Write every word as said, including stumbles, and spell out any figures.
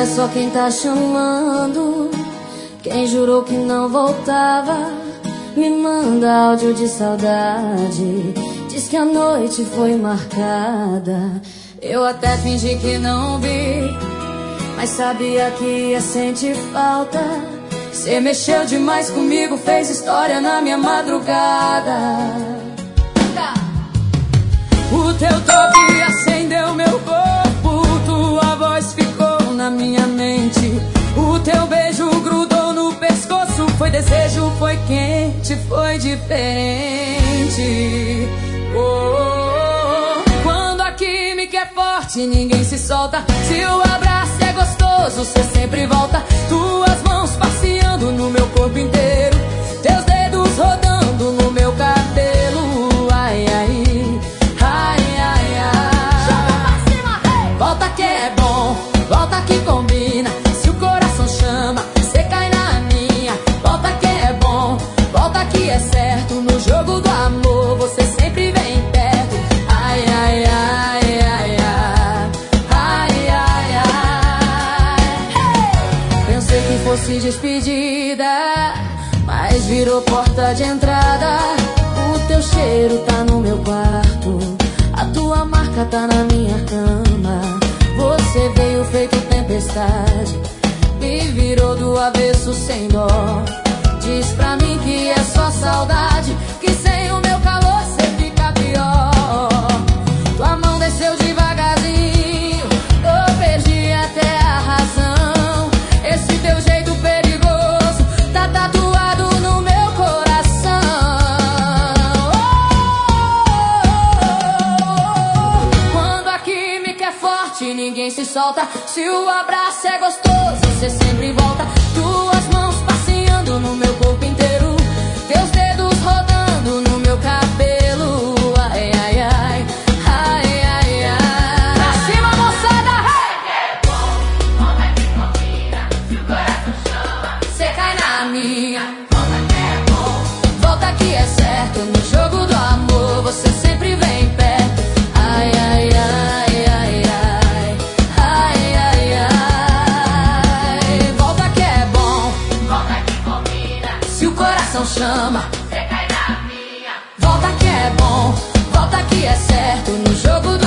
só quem tá chamando. Quem jurou que não voltava, me manda áudio de saudade. Diz que a noite foi marcada. Eu até fingi que não vi, mas sabia que ia sentir falta. Cê mexeu demais comigo, fez história na minha madrugada. O teu toque acendeu meu corpo, tua voz ficou na minha mente. O teu beijo grudou no pescoço, foi desejo, foi quente, foi diferente. Oh, oh, oh. Quando a química é forte, ninguém se solta. Se o abraço é gostoso, cê sempre volta. Tuas mãos passeando no meu corpo inteiro, teus dedos rodando no meu cabelo. Ai, ai, ai, ai, ai. Volta que é bom, volta que combina. Se o coração chama, cê cai na minha. Volta que é bom, volta que é certo. No jogo do amor, você sempre vem perto. Ai, ai, ai, ai, ai. Ai, ai, ai. Pensei que fosse despedida, mas virou porta de entrada. O teu cheiro tá no meu quarto, a tua marca tá na minha cama. Você veio feito tempestade, me virou do avesso sem dó. Diz pra mim que é só saudade, que sem o meu calor cê fica pior. Tua mão desceu devagarzinho, eu perdi até a razão. Esse teu jeito perigoso tá tatuado no meu coração. Quando a química é forte, ninguém se solta. Se o abraço é gostoso, você sempre volta. Tuas mãos passeando no meu corpo inteiro, teus dedos rodando no meu cabelo. Ai, ai, ai, ai, ai, ai. Pra cima, moçada! Cê cai na minha. Volta que é certo. No jogo do amor, você sempre vem perto. Ai, ai, ai, ai, ai. Ai, ai, ai. Volta que é bom, volta que combina. Se o coração chama, cê cai na minha. Volta que é bom, volta que é certo. No jogo